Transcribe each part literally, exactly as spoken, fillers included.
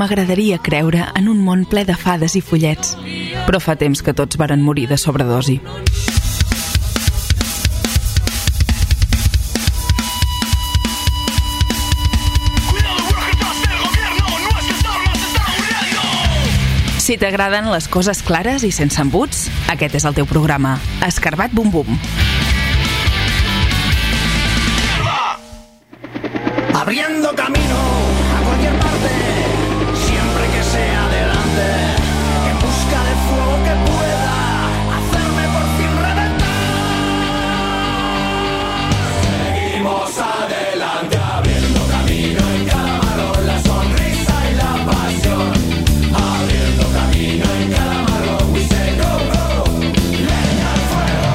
M'agradaria creure en un món ple de fades i follets, però fa temps que tots varen morir de sobredosi. Si t'agraden les coses clares i sense embuts, aquest és el teu programa. Escarbat Bum Bum. Abriendo camino a cualquier parte, siempre que sea adelante, en busca de fuego que pueda hacerme por fin reventar. Seguimos adelante, abriendo camino en cada marrón, la sonrisa y la pasión. Abriendo camino en cada marrón, we say go, go, leña al fuego.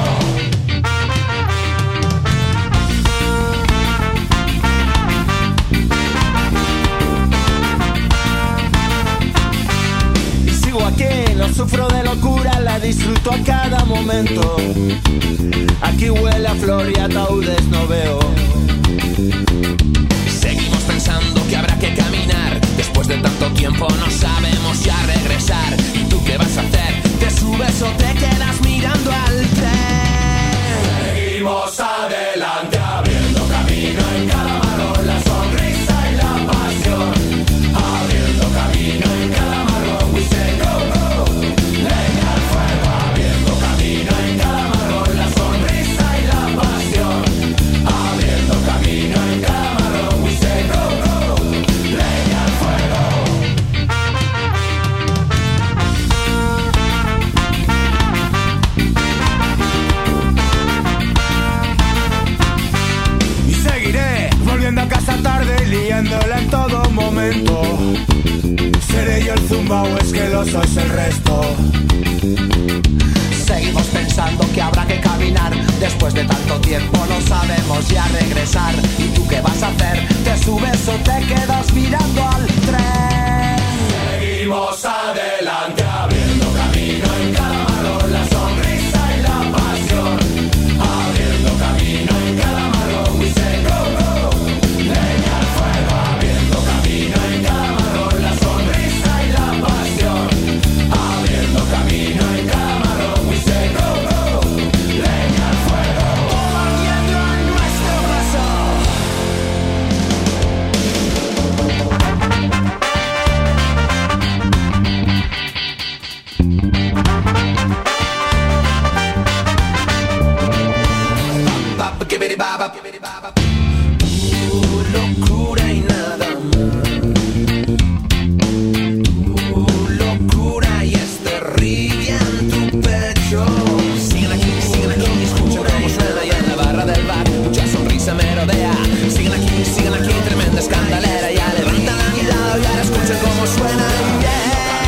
Aquí no sufro de locura, la disfruto a cada momento. Aquí huele a flor y ataúdes no veo. Seguimos pensando que habrá que caminar. Después de tanto tiempo no sabemos ya regresar. ¿Y tú qué vas a hacer? ¿Te subes o te quedas mirando al tren? Seguimos adelante, abriendo camino en cada marrón, la sonrisa y la pasión. Abriendo camino en cada marrón, we say go. A casa tarde, liándola en todo momento. ¿Seré yo el zumba o es que lo sois el resto? Seguimos pensando que habrá que caminar. Después de tanto tiempo no sabemos ya regresar. ¿Y tú qué vas a hacer? ¿Te subes o te quedas mirando al tren? Seguimos adelante, abriendo camino en cada marrón, la sonrisa y la pasión. Abriendo camino en cada marrón, we say go, go. Leña al fuego, abriendo camino en cada marrón, la sonrisa y la pasión. Abriendo camino en cada marrón, we say go, go. Leña al fuego, todo ardiendo en nuestro paso. Bap, kibidi baba, kibidi baba. Locura y nada más. Uh, locura y este ríe en tu pecho. Siguen aquí, siguen aquí, escucha cómo suena y en la barra del bar mucha sonrisa merodea. Siguen aquí, siguen aquí, tremenda escandalera. Ya levanta la mirada y ahora escucha cómo suena. Yeah.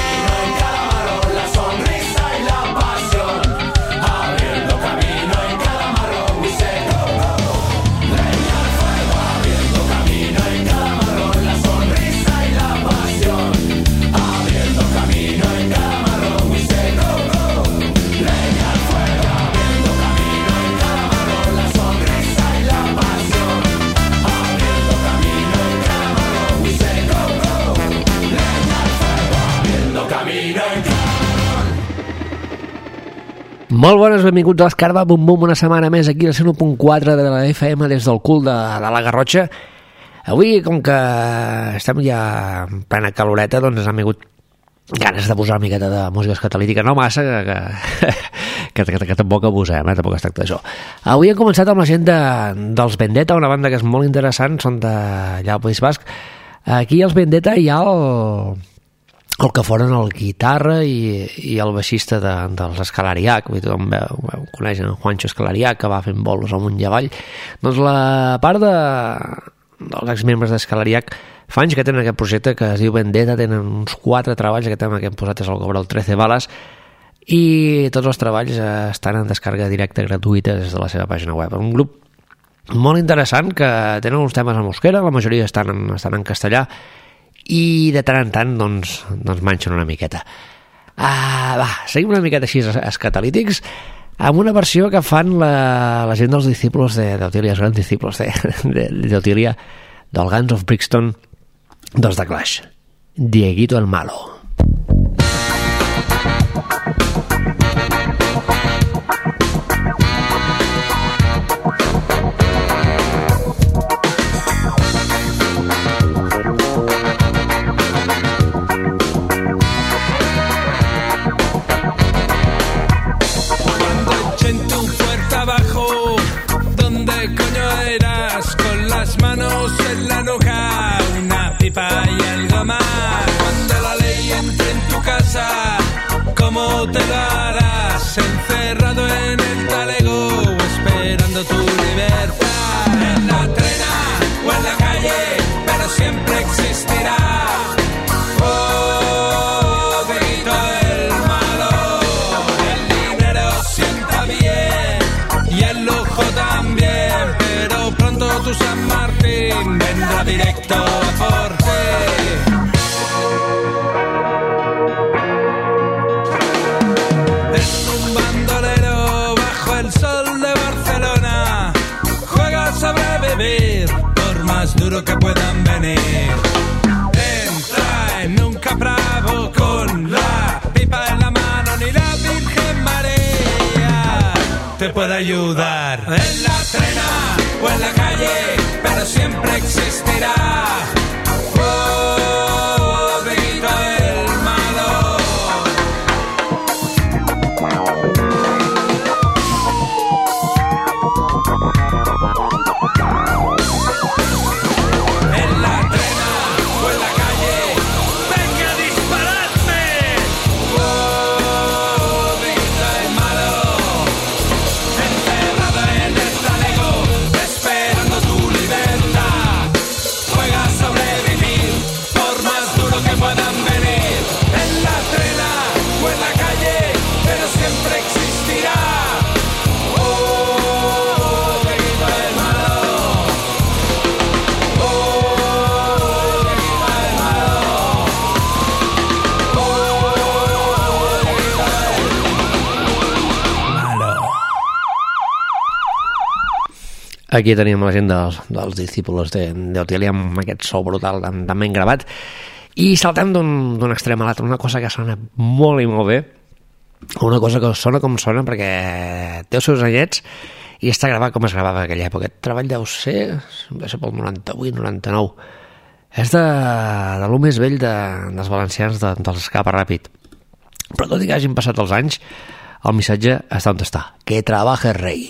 Molt bones, benvinguts a l'Escarbat Bum Bum, una setmana més aquí al cent u punt quatre de la F M des del cul de, de la Garrotxa. Avui, com que estem ja en plena caloreta, doncs ens han vingut ganes de posar una miqueta de música catalítica, no massa, que, que, que, que, que tampoc abusem, eh? Tampoc es tracta d'això. Avui hem començat amb la gent de, dels Vendetta, una banda que és molt interessant, són d'allà al País Basc. Aquí als Vendetta hi ha el... el que foren el guitarra i, i el baixista de, dels Escalariac, tothom veu, veu, coneixen el Juancho Escalariac, que va fent bolos amunt i avall. Doncs la part de, dels exmembres d'Escalariac fa anys que tenen aquest projecte que es diu Vendetta, tenen uns quatre treballs, aquest tema que hem posat és el cobre el trece bales, i tots els treballs estan en descàrrega directa gratuïta des de la seva pàgina web. Un grup molt interessant que tenen uns temes en euskera, la majoria estan en, estan en castellà, i de tant en tant doncs, doncs manxen una miqueta. Ah, va, seguim una miqueta així escatalítics amb una versió que fan la, la gent dels discípulos d'Otilia, els grans discípulos d'Otilia, del Guns of Brixton, dels The Clash. Dieguito el Malo. Manos en la nuca, una pipa y algo más. Cuando la ley entre en tu casa, ¿cómo te lo harás? Encerrado en el talego, esperando tu libertad. En la trena o en la calle, pero siempre existirá. Oh, Dieguito el Malo. El dinero sienta bien y el lujo también, pero pronto tu San Martín vendrá directo a por ti. Es un bandolero bajo el sol de Barcelona, juega a sobrevivir por más duro que puedan venir. Entra en un capravo con la pipa en la mano, ni la Virgen María te puede ayudar. En la trena o en la calle, pero siempre existirá. Oh, Dieguito el Malo. En la trena o en la calle, venga a dispararme. Oh, Dieguito el Malo. Encerrado en el talego, esperando tu libertad. Juega a sobrevivir por más duro que puedan venir. En la trena o en la calle, pero siempre existirá. Oh, Dieguito el Malo. Oh, Dieguito el Malo. Oh, Dieguito el Malo. Aquí teníem la gent dels, dels discípulos d'Otilia amb aquest so brutal tan, tan ben gravat, i saltem d'un extrem a l'altre, una cosa que sona molt i molt bé, una cosa que sona com sona perquè té els seus anyets i està gravat com es gravava en aquella època. Aquest treball deu ser, deu ser pel noranta-vuit noranta-nou, és de, de lo més vell de, dels valencians de, dels Escapa Ràpid, però tot i que hagin passat els anys, el missatge està on està, que trabaje rei.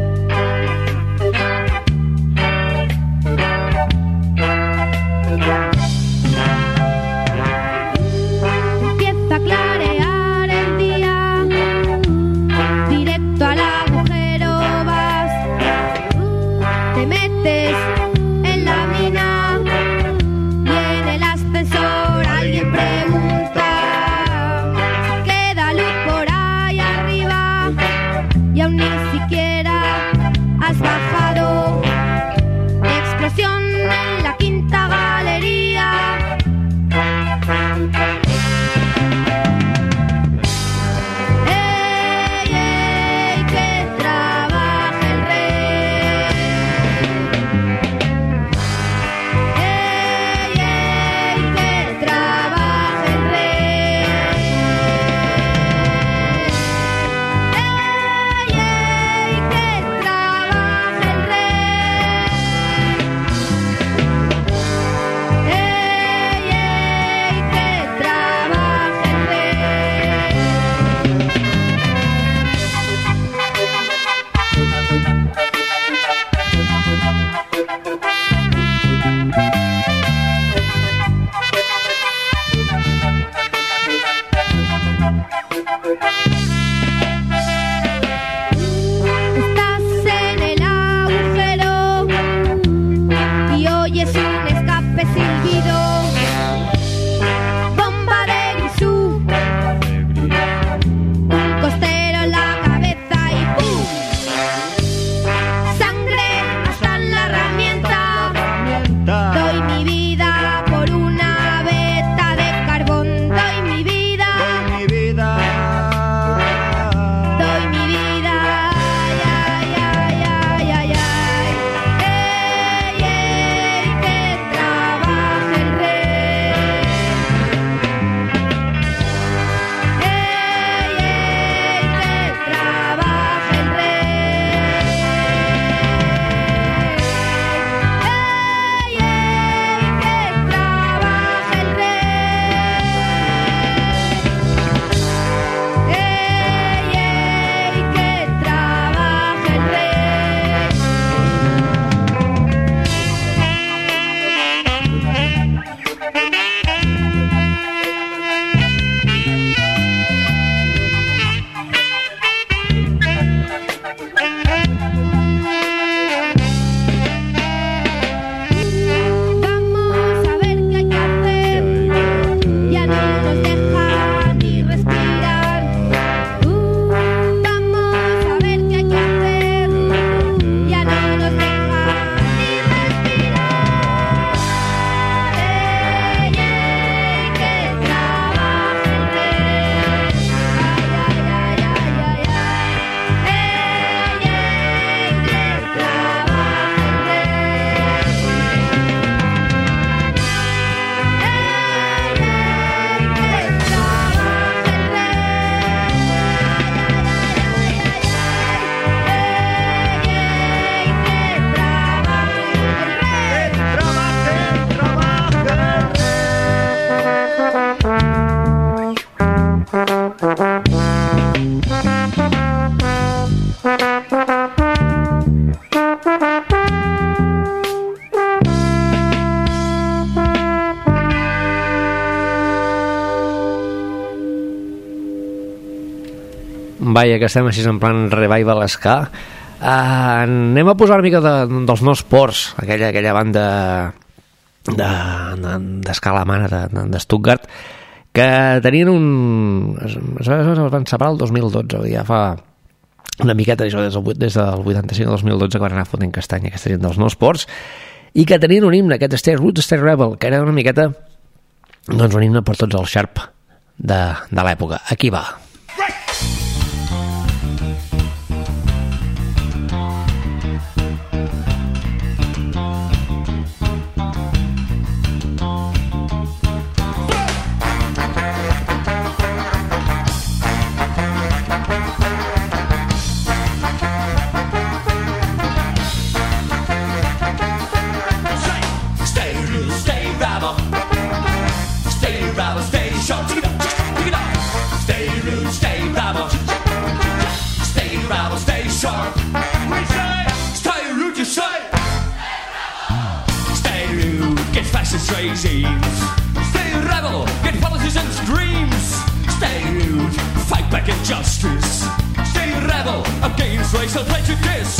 Yeah. Vaia, que estem així en plan revival ska. Uh, anem a posar una mica de, dels Nos Ports, aquella, aquella banda de, de, d'esca alemana de, de, de Stuttgart, que tenien un... Es, es van separar el dos mil dotze, ja fa una miqueta això, des del, des del vuitanta-cinc al dos mil dotze, que van anar fotent castanya aquesta gent dels Nos Ports, i que tenien un himne, aquest Stay Root, Stay Rebel, que era una miqueta, doncs, un himne per tots els Sharp de, de l'època. Aquí va. Stay rebel, get politicians' dreams. Stay rude, fight back injustice. Stay rebel against racial prejudice.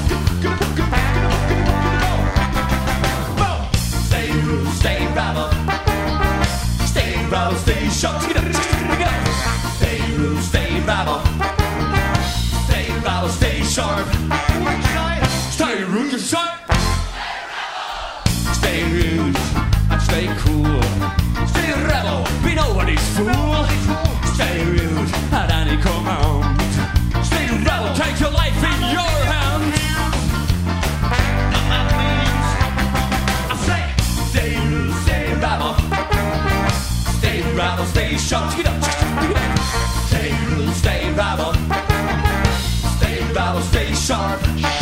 Stay rude, stay rebel. Stay rebel, stay sharp. Stay rude, stay rebel. Stay rebel, stay sharp. Stay rude, stay sharp. Stay rude. Stay cool, stay rebel, be nobody's fool. Stay rude at any command. Stay rebel, take your life in your hands. And that means I say, stay rude, stay rebel. Stay rebel, stay sharp. Stay rude, stay rebel. Stay rebel, stay sharp.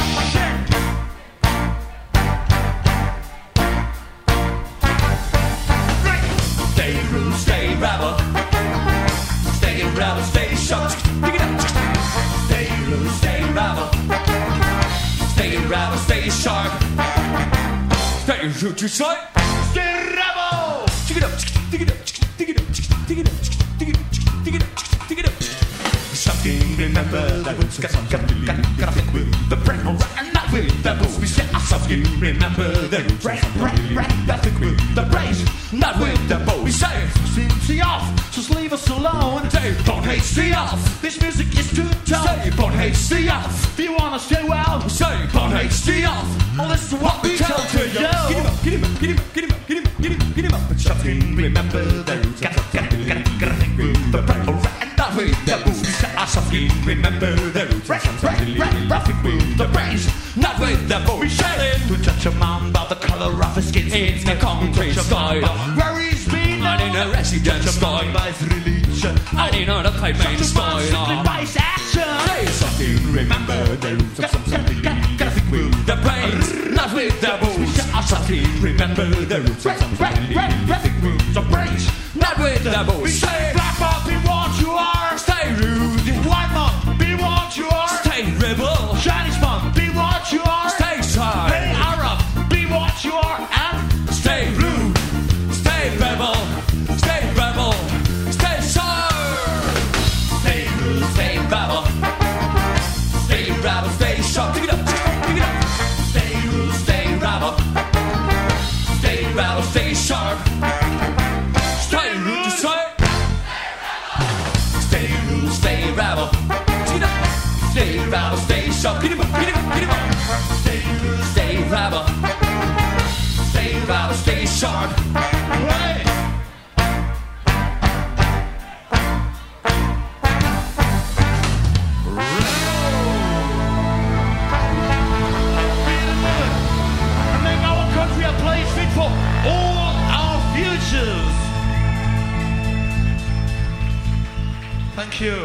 Stay rebel, stay rebel, stay sharp. Stay loose, stay rebel, stay rebel, stay sharp. Stay shoot your sight. Stay rebel. Dig it up, dig it up, dig it up, dig it up, dig it up, dig it up, dig it up. Something remember that was got got got got to with the brain and not with the boots. We say something remember the brain, brain, brain, that with the brains, not with the bow. We say. See off, just leave us alone. Say, don't hate, see off. This music is too tough. Say, don't hate, see off. If you wanna stay well, say, don't hate, see off. Well, listen to what we tell to you. Get him up, get him up, get him up, get him up, get him up, get him up, get him up. But something remember the roots. Gotta, gotta, gotta, gotta think with the breath. And not with the boots. Something remember the roots. Right, right, right, right, with the brains. Not with the boots. We say it. To judge a man by the color of his skin. It's the concrete style. Where he's been. I need a resident style. I need not a payment style. Say something, remember the roots of something. Gotta think with the brains, not with the boots. Something, remember the roots of something. Gotta think with the brains, not with the boots. We say black man, be what you are. Stay rude. White man, be what you are. Stay rebel. Chinese man, be what you are. Stay shy. Hey Arab, be what you are. And stay rude. Stay rebel. Stay rebel, stay sharp. Stay rude, stay rebel. Stay rebel, stay sharp. Dig it up, dig it up. Stay rude, stay rebel. Stay rebel, stay sharp. Stay rude, stay Stay rude, stay rebel. Dig it up. Stay rebel, stay sharp. Get him up, get him up, get him up. Stay rude, stay rebel. Stay rebel, stay sharp. Right. Thank you.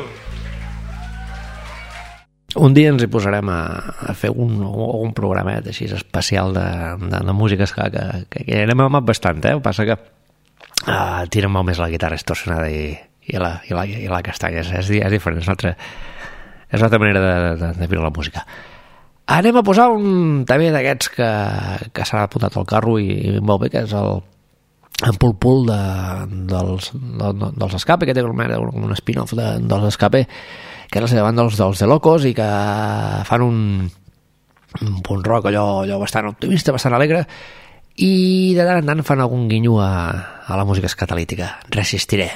Un dia ens hi posarem a, a fer un, un programet així especial de, de, de música que, que, que, que anem amat bastant, eh? El que passa que uh, tira molt més la guitarra distorsionada i, i, la, i, la, i la castanya, és, és, és diferent, és una altra, és una altra manera de, de, de viure la música. Anem a posar un també d'aquests que, que s'ha apuntat al carro i, i molt bé, que és el, en Pul Pul de, dels, de, dels Escape, que té un, un spin-off de, dels Escape, que és la seva banda dels, dels De Locos, i que fan un, un punt rock allò, allò bastant optimista, bastant alegre, i de tant en tant fan algun guinyo a, a la música escatalítica. Resistiré.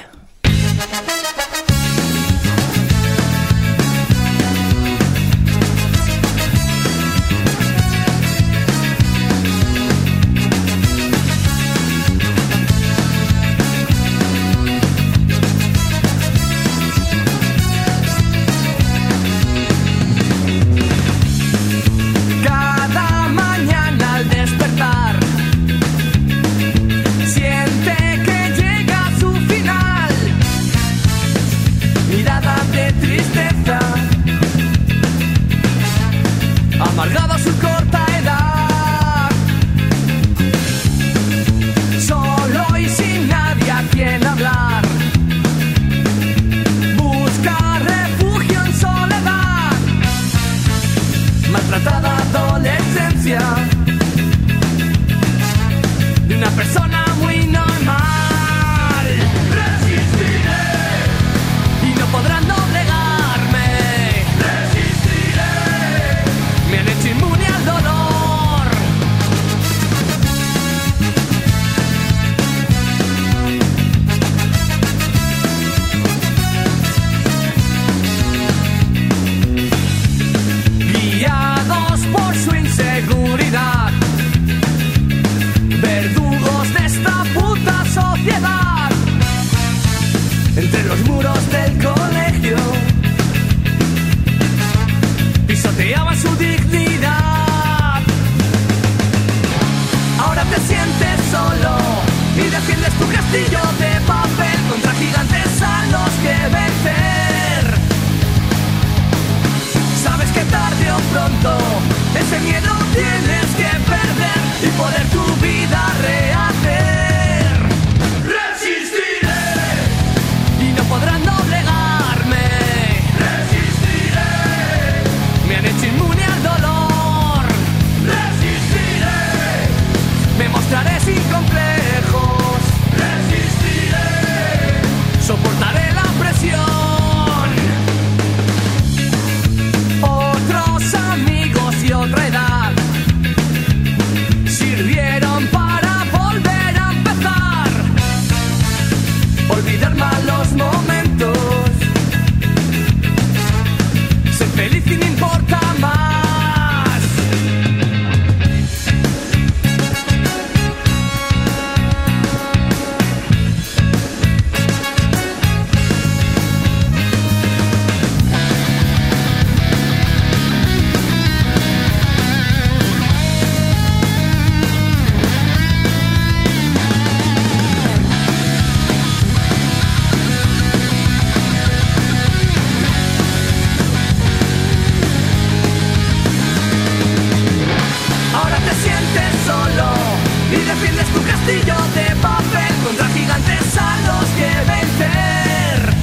Amargado a su corta edad, solo y sin nadie a quien hablar, busca refugio en soledad, maltratada adolescencia de una persona muy normal. Resistiré y no podrán doblegarme. Me han hecho inmune al dolor. Guiados por su inseguridad, verdugos de esta puta sociedad, entre los muros del colegio pisoteaban su dignidad. Ahora te sientes solo y defiendes tu castillo de papel contra gigantes a los que vencer. Sabes que tarde o pronto ese miedo tienes que perder y poder tu vida rehacer. Resistiré y no podrán doblegarme. Me han hecho inmune al dolor. Resistiré. Me mostraré sin complejos. Resistiré. Soportaré la presión. Otros amigos y otra edad sirvieron para volver a empezar. Olvidar malos momentos. Ser feliz y no importa más. Y defiendes tu castillo de papel contra gigantes a los que vencer.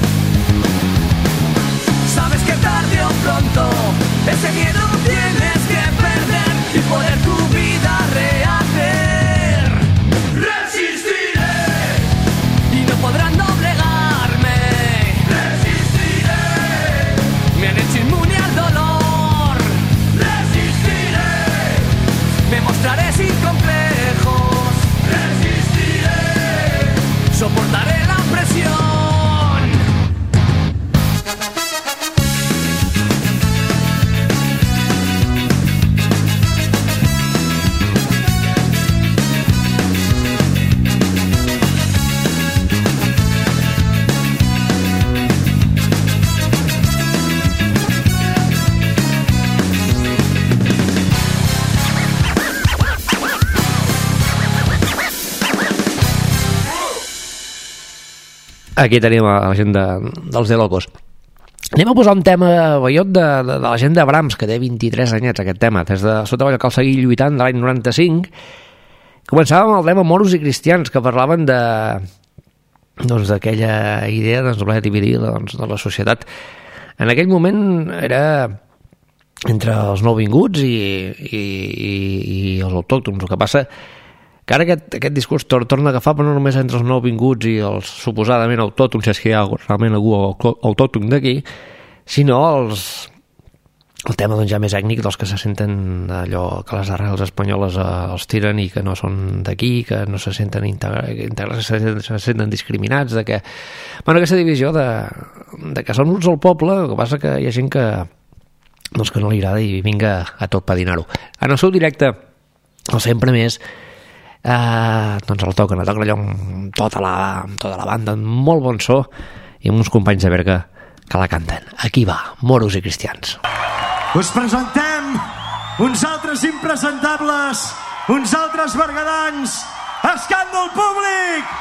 Sabes que tarde o pronto ese miedo tienes que perder y poder tu vida rehacer. Resistiré y no podrán doblegarme. Resistiré. Me han hecho inmune al dolor. Resistiré. Me mostraré sin complejos. Resistiré. Soportaré la presión. Aquí tenim a la gent de, dels De Locos. Anem a posar un tema veiot de, de, de la gent de Brahms, que té vint-i-tres anyets aquest tema, des de sota que cal seguir lluitant de l'any noranta-cinc. Començàvem el tema Moros i Cristians, que parlaven de doncs d'aquella idea doncs, de dividir doncs, de la societat. En aquell moment era entre els nouvinguts i, i, i, i els autòctons. El que passa que ara aquest, aquest discurs tor torna a agafar, però no només entre els nouvinguts i els suposadament autòctons, si és que hi ha realment algú autòcton d'aquí, sinó els, el tema doncs, ja més ètnic dels que se senten allò que les arrels espanyoles eh, els tiren i que no són d'aquí, que no se senten integrats, se, se senten discriminats, de que, bueno, aquesta divisió de, de que són uns al poble, el que passa que hi ha gent que, doncs que no li agrada i vinga a tot pedinar-ho. En el seu directe, el sempre més, eh, doncs el toquen, el toquen allò amb tota la, amb tota la banda, amb molt bon so, i amb uns companys de Berga que la canten. Aquí va, Moros i Cristians. Us presentem uns altres impresentables, uns altres bergadans, Escàndol Públic!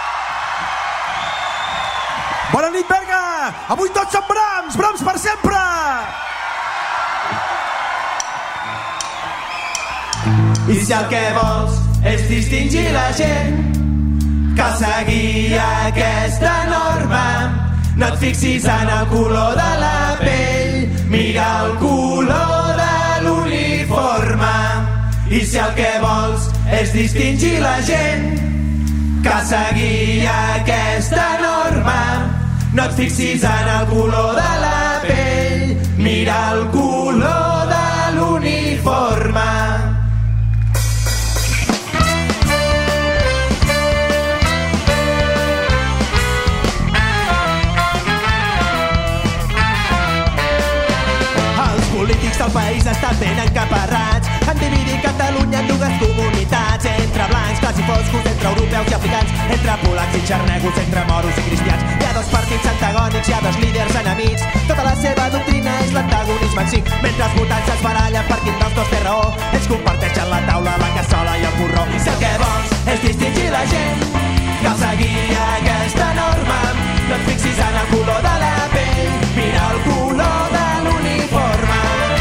Bona nit, Berga! Avui tots som Brahms, Brahms per sempre! I si el que vols és distingir la gent, cal seguir aquesta norma. No et fixis en el color de la pell, mira el color de l'uniforme. I si el que vols és distingir la gent, cal seguir aquesta norma. No et fixis en el color de la pell, mira el color de l'uniforme. Polítics del país estan ben encaparrats, han dividit Catalunya en dues comunitats, entre blancs, clars i foscos, entre europeus i africans, entre polacs i xarnegos, entre moros i cristians. Hi ha dos partits antagònics, hi ha dos líders enemics, tota la seva doctrina és l'antagonisme en si. Mentre els votants es barallen per quin dels dos té raó, ells comparteixen la taula, la cassola i el porró. I si el que vols és distingir la gent, cal seguir aquesta norma. No et fixis en el color de la pell, mira el color de l'uniforme.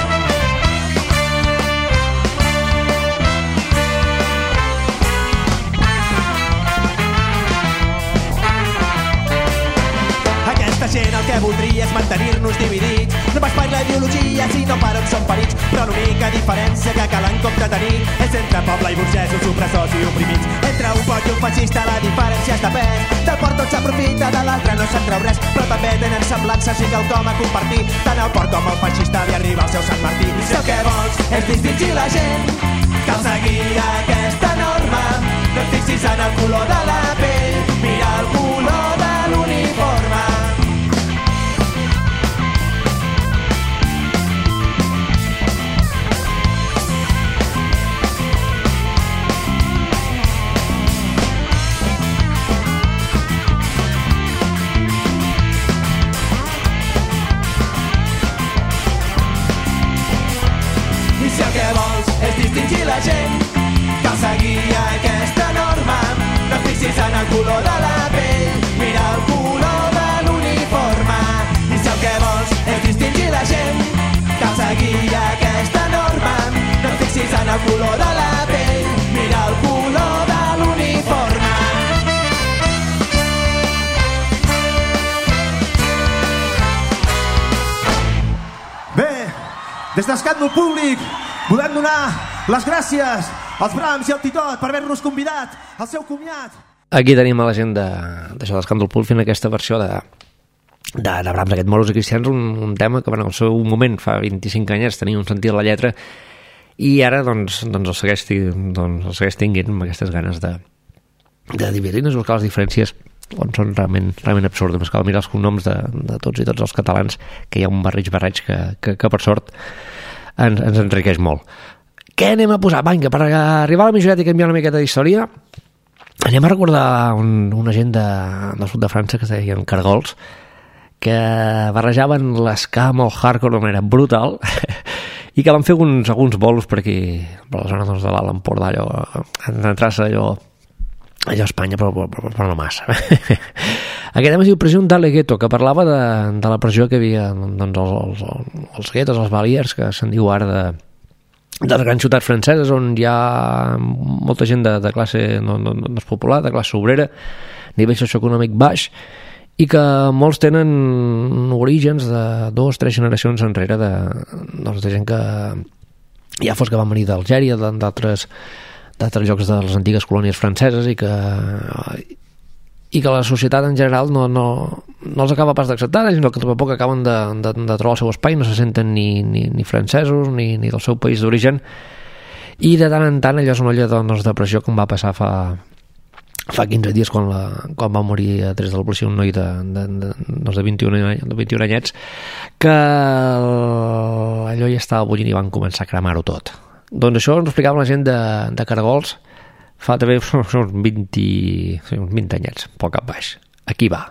Aquesta gent el que voldria és mantenir-nos dividits, no pas per la ideologia, sinó per on són perits. Però l'única diferència que cal en compte tenir és entre poble i burgesos, opressors i oprimits. Entre un pot i un feixista la diferència és de pes, del port tot s'aprofita, de l'altre no se'n treu res, però també tenen semblances i quelcom a compartir. Tant el port com el feixista li arriba al seu Sant Martí. I si el que vols és distingir la gent, cal seguir aquesta norma. No et fixis en el color de la pell, mira el color de l'uniforme. Si el que vols és distingir la gent, cal seguir aquesta norma. No et fixis en el color de la pell, mira el color de l'uniforme. I si el que vols és distingir la gent, cal seguir aquesta norma. No et fixis en el color de la pell, mira el color de l'uniforme. Bé, des d'Escàndol Públic volem donar les gràcies als Brahms i al Titot per haver-nos convidat al seu comiat. Aquí tenim a la gent d'això d'Escàndol Públic fent aquesta versió de, de, de Brahms, aquest Moros i Cristians, un, un tema que bueno, al seu moment, fa vint-i-cinc anys, tenia un sentit a la lletra i ara doncs, doncs, el, segueix, doncs el segueix tinguent amb aquestes ganes de, de dividir-nos, buscar les diferències on són realment, realment absurdes. Més cal mirar els cognoms de, de tots i tots els catalans, que hi ha un barreig-barreig que, que, que per sort ens, ens enriqueix molt. Què anem a posar? Vinga, per arribar a la mitjoreta i canviar una miqueta d'història, anem a recordar un, una gent de, del sud de França que es deien Cargols, que barrejaven l'esca amb el hardcore de manera brutal i que van fer alguns, alguns bolos per aquí, per la zona doncs, de l'Alt Empordà, allò, en entrar-se allò, allò a Espanya, però, però, però no massa. Aquest tema es diu Pressió d'Ale Ghetto, que parlava de, de la pressió que havia doncs, els, els, els guetos, els baliers, que se'n diu ara de, de les grans ciutats franceses, on hi ha molta gent de, de classe no, no, no és popular, de classe obrera, nivell socioeconòmic baix, i que molts tenen orígens de dues, tres generacions enrere de, doncs, de gent que ja fos que van venir d'Algèria, d'altres d'altres llocs de les antigues colònies franceses i que i que la societat en general no, no, no els acaba pas d'acceptar, sinó que tampoc acaben de, de, de trobar el seu espai, no se senten ni, ni, ni francesos ni, ni del seu país d'origen, i de tant en tant allò és una olla doncs, de pressió com va passar fa, fa quinze dies quan, la, quan va morir a tres de la policia un noi de, de, de, de, vint-i-un, de vint-i-un anyets, que allò ja estava bullint i van començar a cremar-ho tot. Doncs això ens explicava la gent de, de Caragols fa també uns vint, uns vint anyets, poc cap baix. Aquí va.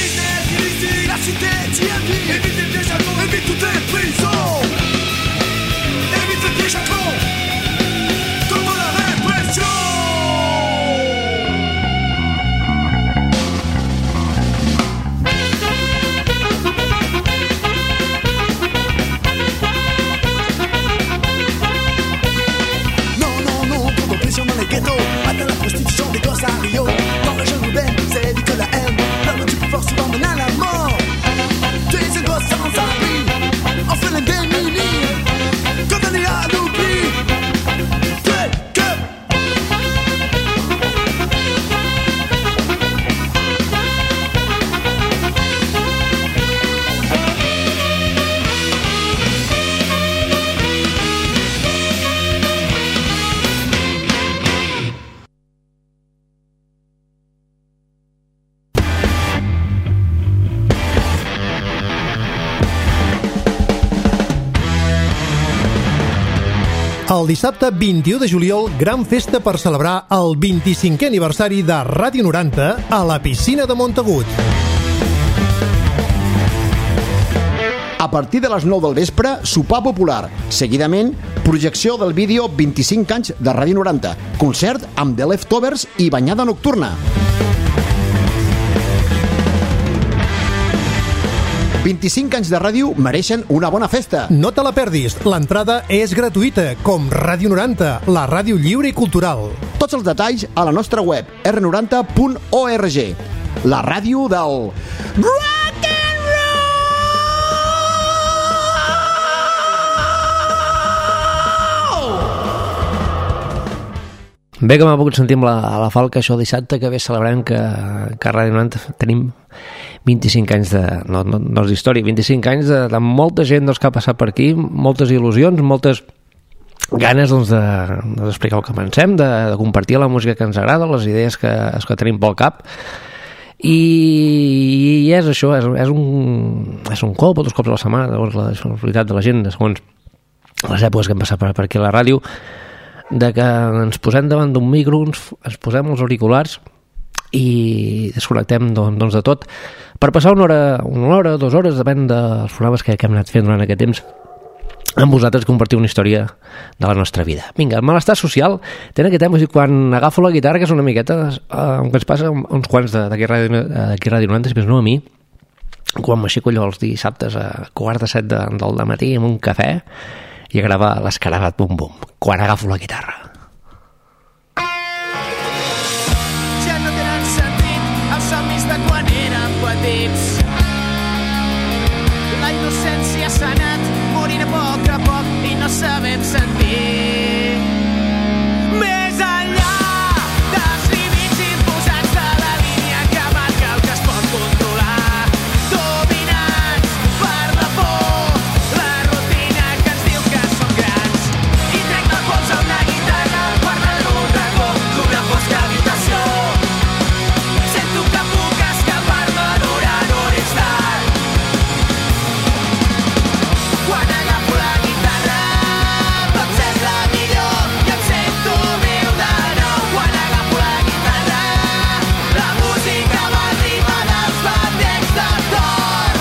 Évitez déjà, évitez toutes les prisons. El dissabte vint-i-u de juliol, gran festa per celebrar el vint-i-cinquè aniversari de Ràdio noranta a la piscina de Montagut. A partir de les nou del vespre, sopar popular. Seguidament, projecció del vídeo vint-i-cinc anys de Ràdio noranta, concert amb The Leftovers i banyada nocturna. vint-i-cinc anys de ràdio mereixen una bona festa. No te la perdis, l'entrada és gratuïta, com Ràdio noranta, la ràdio lliure i cultural. Tots els detalls a la nostra web, erre noranta punt org. La ràdio del... Rock and roll! Bé que m'ha pogut sentir amb la, a la falca això dissabte, que bé celebrem que, que a Ràdio noranta tenim vint-i-cinc anys de, no, no, no és d'història, vint-i-cinc anys de, de molta gent doncs, que ha passat per aquí, moltes il·lusions, moltes ganes doncs, de, d'explicar el que pensem, de, de compartir la música que ens agrada, les idees que, que tenim pel cap, i, i és això, és, és, un, és un cop o dos cops a la setmana, llavors la disponibilitat de la gent, segons les èpoques que hem passat per, per aquí a la ràdio, de que ens posem davant d'un micro, ens, ens posem els auriculars i desconnectem doncs, de tot per passar una hora, una hora, dues hores, depèn dels programes que, que hem anat fent durant aquest temps, amb vosaltres compartir una història de la nostra vida. Vinga, el malestar social té aquest tema, quan agafo la guitarra, que és una miqueta eh, que ens passa uns quants d'aquí a Ràdio, Ràdio noranta, si més no a mi, quan m'aixeco allò els dissabtes a quart de set de, del dematí amb un cafè i a gravar l'Escarabat Bum Bum, quan agafo la guitarra. Ja no tenen sentit els somnis de quan érem petits. La innocència s'ha anat morint a poc a poc i no sabem sentir. Més enllà dels límits imposats de la línia que marca el que es pot controlar, dominats per la por, la rutina que ens diu que som grans. I trec del pols a una guitarra, parlant d'un racó d'una fosca habitació. Sento que puc escapar-me durant un instant. Quan agafo la guitarra tot sembla millor i em sento viu de nou. Quan agafo la guitarra la música m'arriba dels batecs de cor.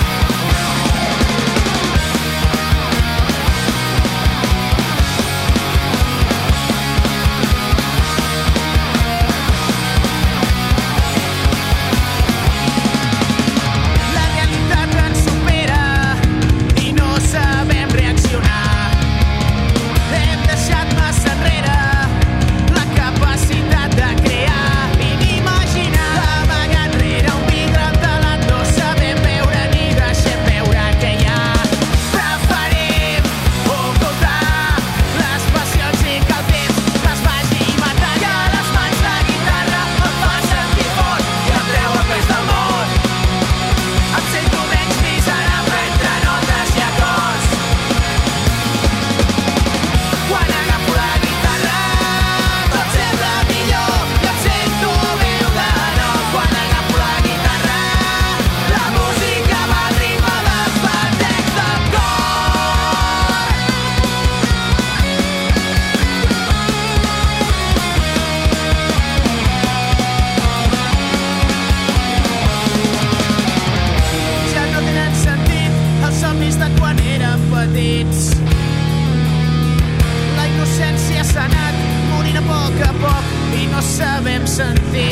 La realitat ens supera i no sabem reaccionar. Hem deixat massa enrere la capacitat de crear i d'imaginar. Amagat rere un vidre entelat no sabem veure ni deixem veure què hi ha. Preferim ocultar les passions i que el temps les vagi matant. Que a les mans la guitarra em fa sentir fort i em treu el pes del món. Em sento menys miserable entre notes i acords. Quan agafo la guitarra tot sembla millor i em sento viu de nou. Quan agafo la guitarra la música m'arriba dels batecs del cor. Ja no tenen sentit els somnis de quan érem petits. La innocència s'ha anat morint a poc a poc i no sabem sentir.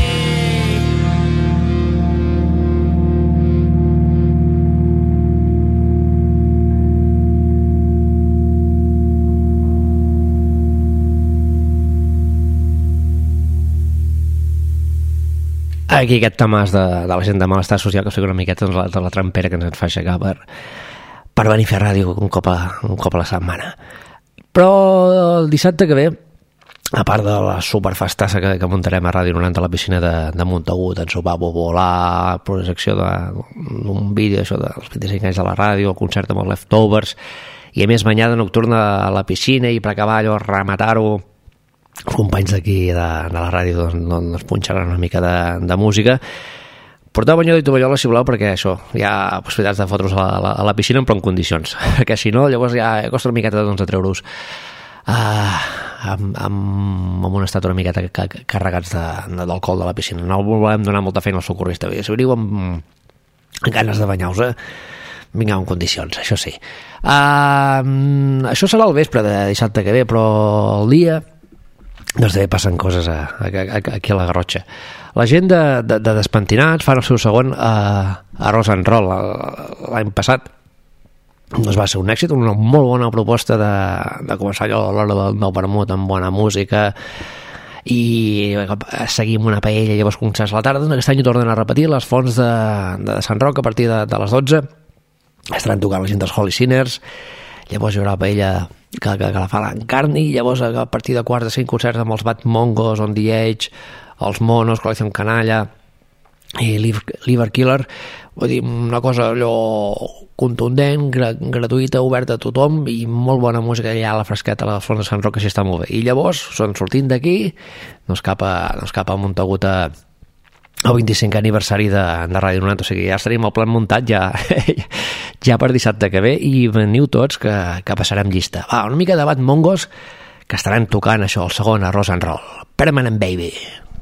Aquí aquest temàs de, de la gent de malestar social, que sigui una miqueta doncs, la, de la trampera que ens fa aixecar per, per venir a fer ràdio un cop a, un cop a la setmana. Però el dissabte que ve, a part de la superfestassa que, que muntarem a Ràdio noranta a la piscina de, de Montagut, en sopar volar, projecció d'un vídeo això dels vint-i-cinc anys de la ràdio, el concert amb els Leftovers, i a més banyada nocturna a la piscina, i per acabar allò, rematar-ho, els companys d'aquí de, de la ràdio doncs, doncs punxaran una mica de, de música. Porteu banyador i tovallola, si voleu, perquè això, hi ha possibilitats de fotre's a la, a la piscina, però en condicions, perquè si no, llavors ja costa una miqueta doncs, de treure-us uh, amb, amb, amb un estat una miqueta carregats d'alcohol de, de la piscina. No volem donar molta feina al socorrista. Si veniu amb, amb ganes de banyar-vos, vingueu en condicions, això sí. Uh, això serà el vespre de dissabte que ve, però el dia doncs també passen coses a, a, a, aquí a la Garrotxa. La gent de, de, de Despentinats fan el seu segon a, a Rock and Roll l'any passat. Doncs va ser un èxit, una molt bona proposta de, de començar allò a l'hora del nou vermut amb bona música i seguim una paella i llavors concerts a la tarda. Doncs aquest any ho tornen a repetir les fonts de, de Sant Roc a partir de, de les dotze. Estaran tocant la gent dels Holy Sinners, llavors hi haurà paella que, que, que la fa l'Encarni, llavors a partir de quarts de cinc concerts amb els Bad Mongos, On The Edge, els Monos, Col·lecció Canalla i Liver Killer. Vull dir, una cosa allò contundent, gra gratuïta, oberta a tothom i molt bona música allà a la fresqueta a la Font de Sant Roc, que així està molt bé. I llavors, són sortint d'aquí, doncs cap a, doncs cap a Montagut a el vint-i-cinquè aniversari de, de Ràdio noranta, o sigui, ja estaríem el plan muntat ja, ja per dissabte que ve i veniu tots que, que passarem llista. Va, una mica de Bad Mongos que estaran tocant això, el segon a Rock and Roll. Permanent Baby.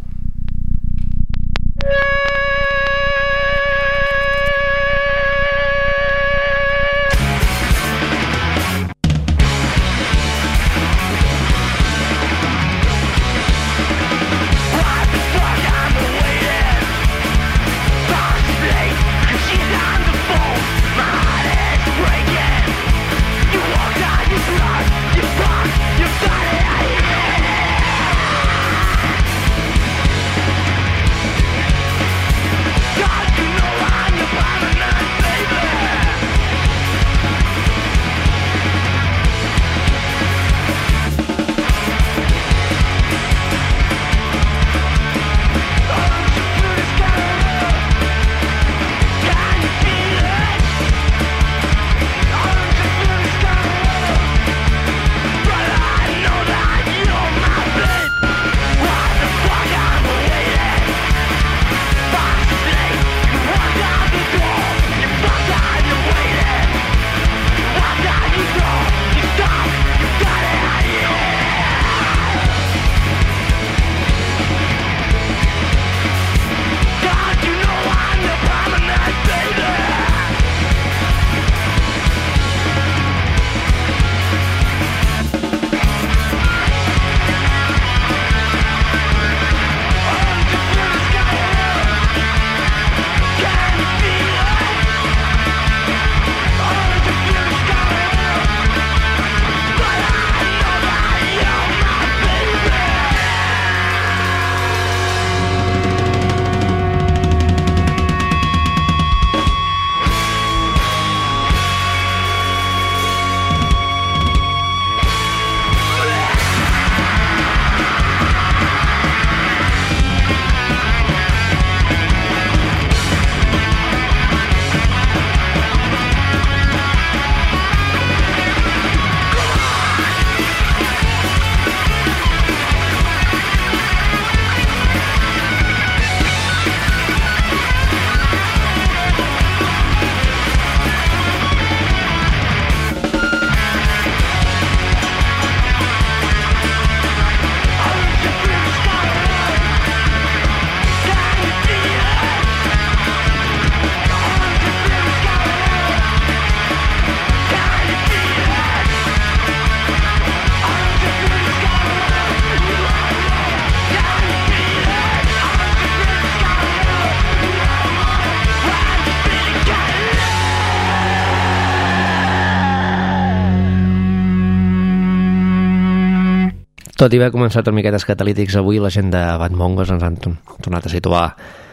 Tot i haver començat una miquetes catalítics avui, la gent de Bad Mongos ens han tornat a situar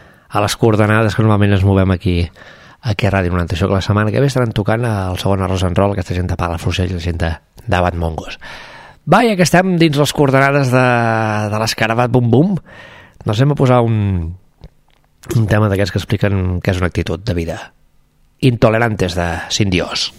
a les coordenades que normalment ens movem aquí, aquí a Ràdio noranta. Això que la setmana que ve estaran tocant el segon a Rock and Roll, aquesta gent de Palafrugell, la gent de, de Bad Mongos. Va, ja que estem dins les coordenades de, de l'escarabat Bum Bum, doncs hem a posar un, un tema d'aquests que expliquen què és una actitud de vida. Intolerantes de Sin Dios.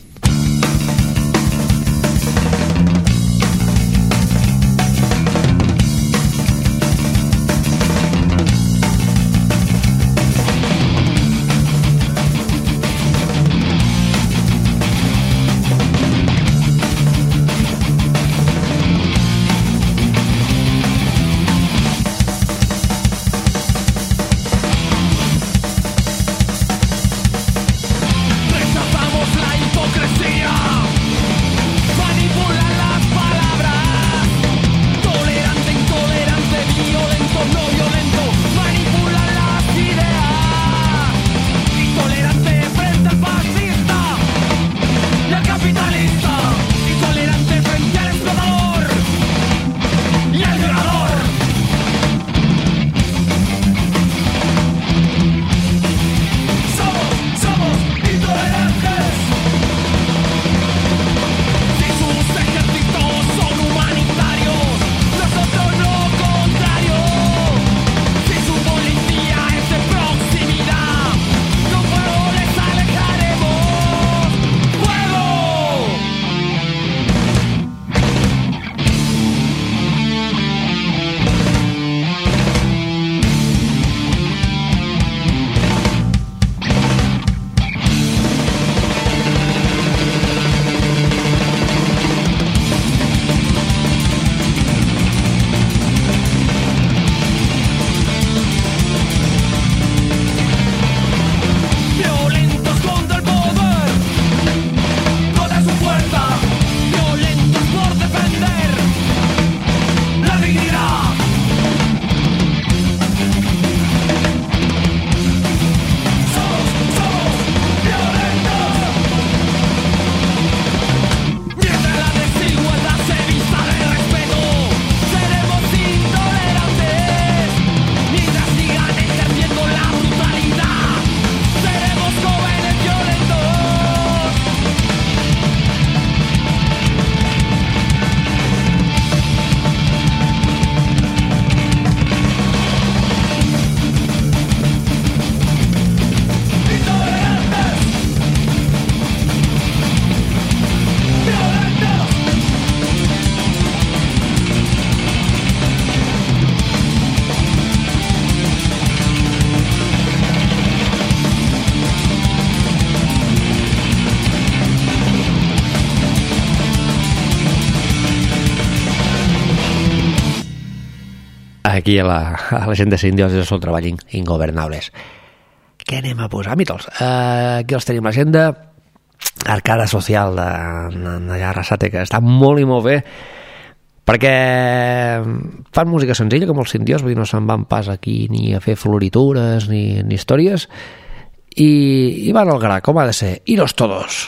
aquí a la, a la gent de Sindios és el seu treball Ingobernables. Què anem a posar? Mítols. Uh, aquí els tenim la gent de Arcada Social de, de Arrasate, que està molt i molt bé, perquè fan música senzilla com els Sindios, vull dir, no se'n van pas aquí ni a fer floritures ni, ni històries, i, i van al gra, com ha de ser. Iros todos.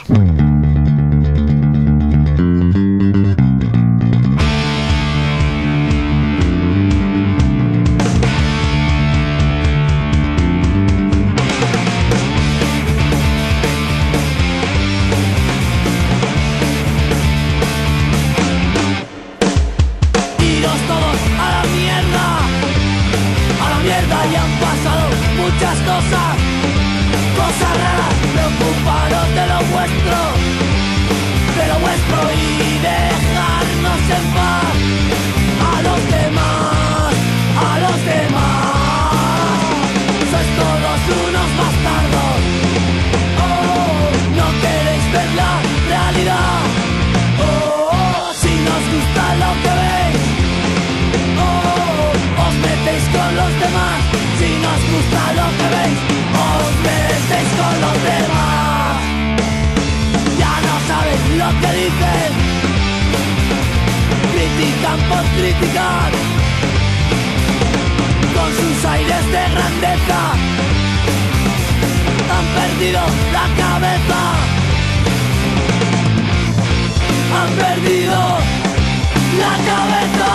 Criticar con sus aires de grandeza, han perdido la cabeza, han perdido la cabeza.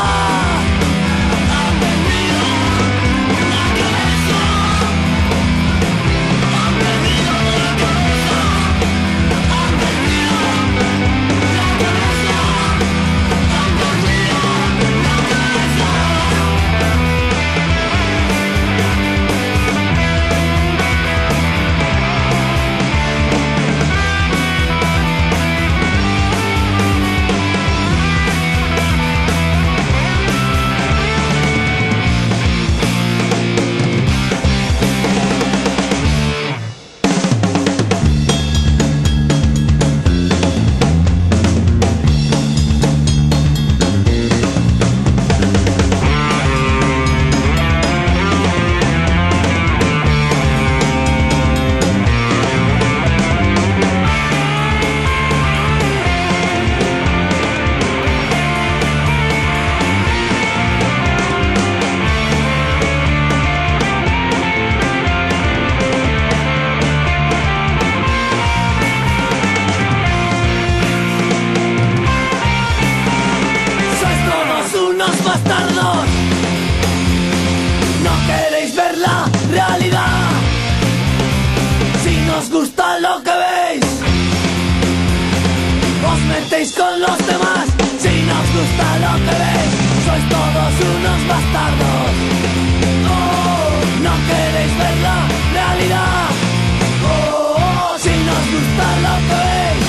Con los demás, si nos gusta lo que veis, sois todos unos bastardos. Oh, no queréis ver la realidad. Oh, si nos gusta lo que veis,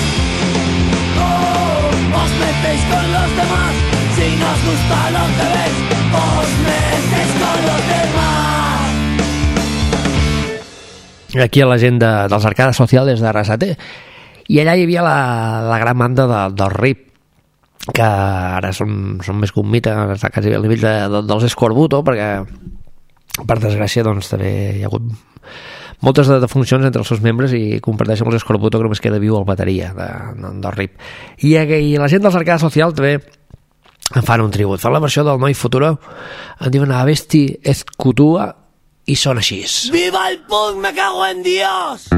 oh, os metéis con los demás. Si nos gusta lo que veis, os metéis con los demás. Aquí a la gent de, dels Arcades Sociales d'Arrasate, i allà hi havia la, la gran banda de, del R I P, que ara són, són més que un mite, està quasi al nivell de, de, dels Escorbuto, perquè per desgràcia doncs també hi ha hagut moltes de defuncions entre els seus membres i comparteixen amb els Escorbuto, que només queda viu el bateria de, de, del R I P. I, I la gent dels Arcades Social també fan un tribut, fan la versió del Noi Futuro, en diuen Avesti Ezkutua i són així. ¡Viva el punk, me cago en Dios!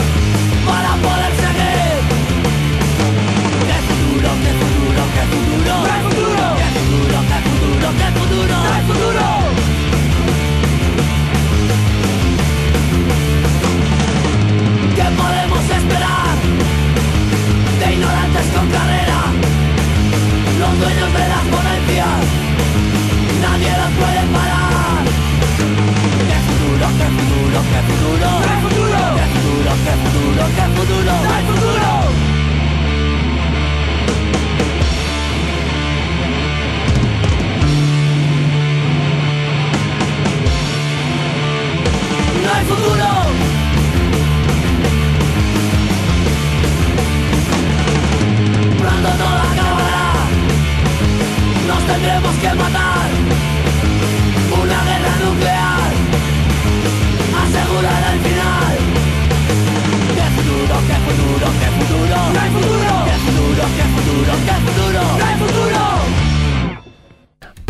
Futuro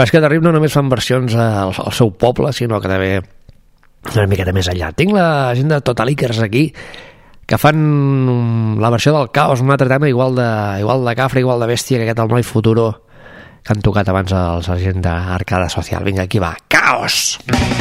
Però és que de Rip no només fan versions al, al seu poble, sinó que també una miqueta més enllà. Tinc la gent de Totalikers aquí, que fan la versió del Caos, un altre tema igual de, igual de cafre, igual de bèstia que aquest el Noi Futuro, que han tocat abans els agents d'Arcada Social. Vinga, aquí va, Caos!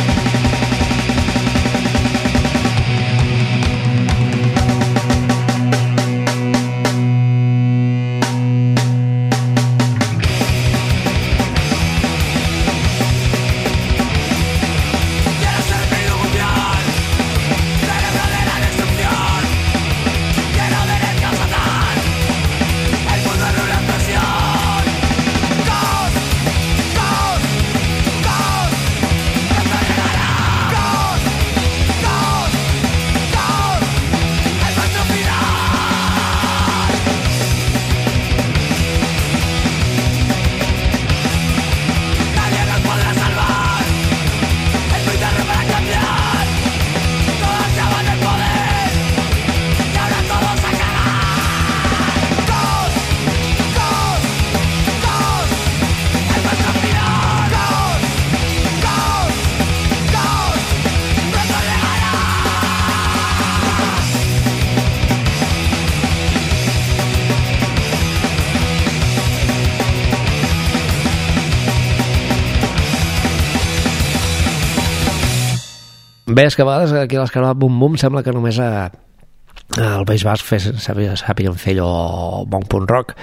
Bé, és que a vegades aquí a l'Escarbat Bum Bum sembla que només a, al País Basc fes, sàpiguen fer allò bon punt rock,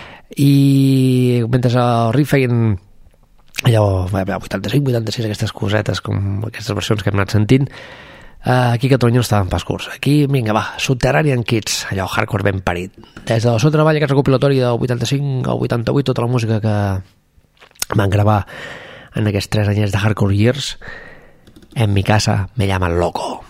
i mentre el Riff feien allò vuitanta-cinc vuitanta-sis, aquestes cosetes com aquestes versions que hem anat sentint, aquí a Catalunya no estaven pas curts. Aquí, vinga, va, Subterranean Kids, allò hardcore ben parit. Des del seu treball, aquest recopilatori del vuitanta-cinc al vuitanta-vuit, tota la música que van gravar en aquests tres anyets de Hardcore Years. En mi casa me llaman loco.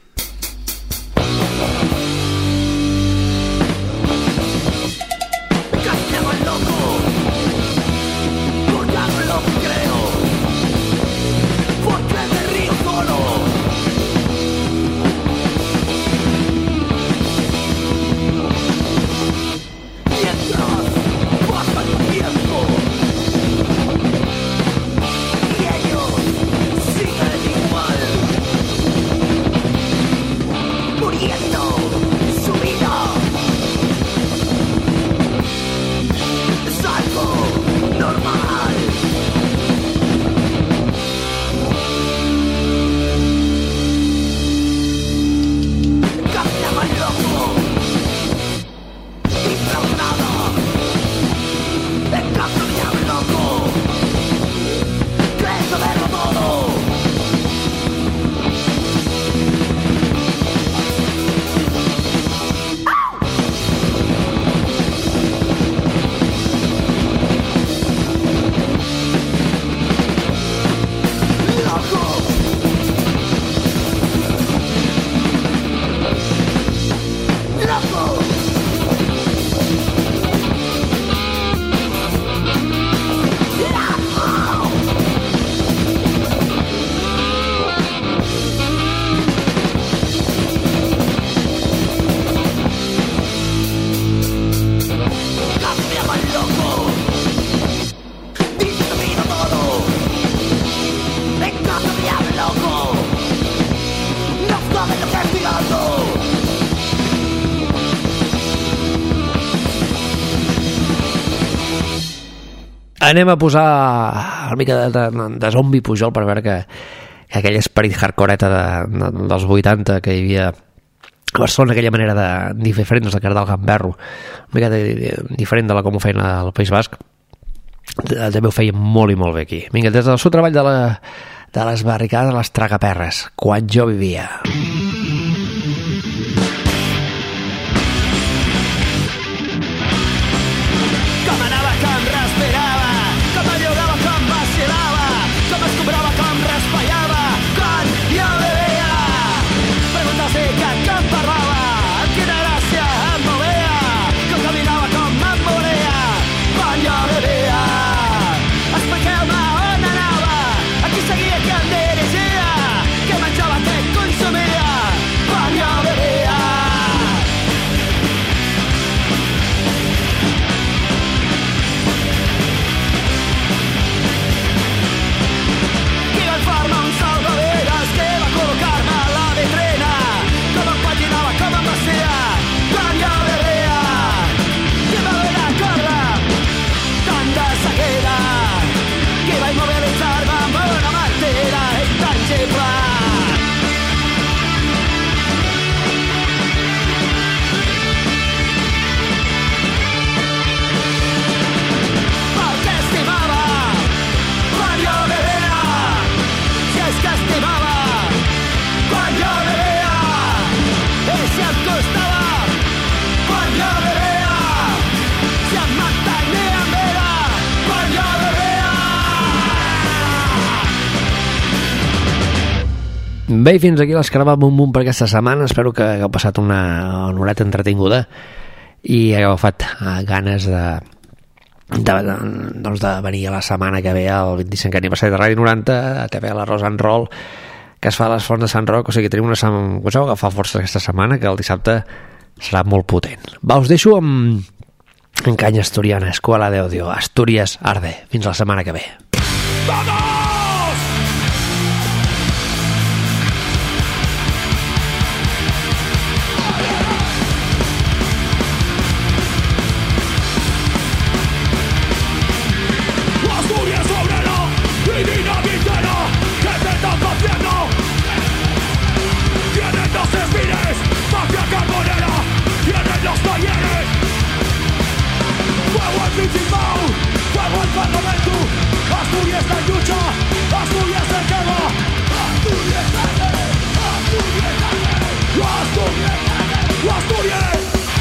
Anem a posar una mica de, de, de zombi Pujol per veure que, que aquell esperit hardcoreta de, de, dels vuitanta que hi havia a Barcelona, aquella manera de diferent de Cardal Gamberro, una mica de, de, diferent de la com ho feien al País Basc, també ho feien molt i molt bé aquí. Vinga, des del seu treball de, la, de les barricades a les tragaperres, Quan jo vivia. Com anava, com respirava, com allogava, com vacilava, com es cobrava, com raspallava, quan jo vivia. Preguntes de que com parlava, amb quina gràcia em movia, com caminava, com em moria, quan jo vivia. Expliqueu-me on anava, a qui seguia, qui em dirigia, què menjava, què consumia. Bé, i fins aquí l'escarabat bum bum per aquesta setmana. Espero que hagueu passat una, una horeta entretinguda i hagueu agafat uh, ganes de, de, de, doncs de venir a la setmana que ve al vint-i-cinquè aniversari de Ràdio noranta a T V la Rosa and Roll, que es fa a les Fonts de Sant Roc. O sigui que tenim una setmana, us heu agafat força aquesta setmana, que el dissabte serà molt potent. Va, us deixo amb en canya asturiana, Escuela de Odio, Asturias Arde. Fins la setmana que ve. ¡Vamos! Fuego al Parlamento, Asturias la lucha, Asturias se quema, Asturias arde, Asturias arde, Asturias arde, Asturias.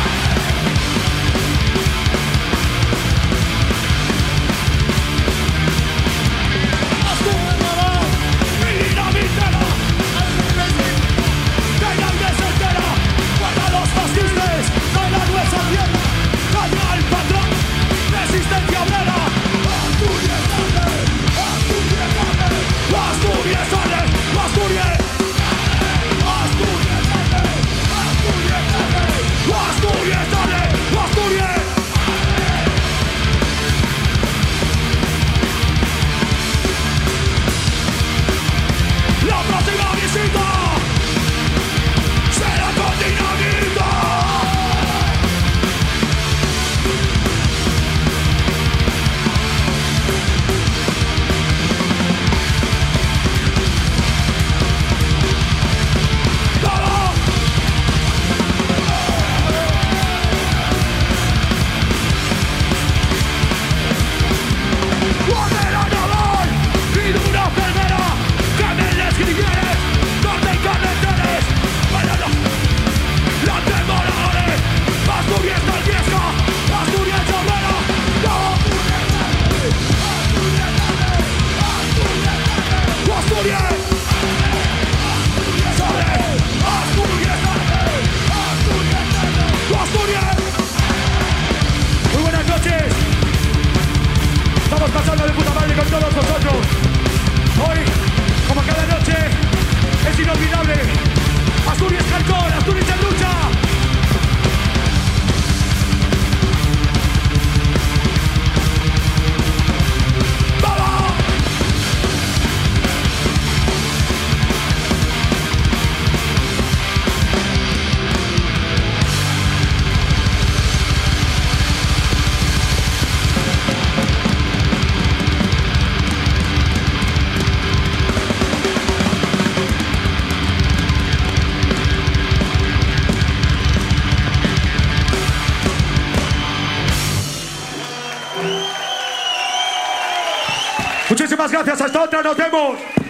Resistencia obrera, Asturias arde, Asturias arde, Asturias arde, Asturias, Asturias arde, Asturias arde, Asturias arde, Asturias. La próxima visita será con dinamita. Pasando de puta madre con todos vosotros. Hoy, como cada noche, es inolvidable. Asturias Hardcore, Asturias en lucha. Muchísimas gracias, hasta otra, nos vemos.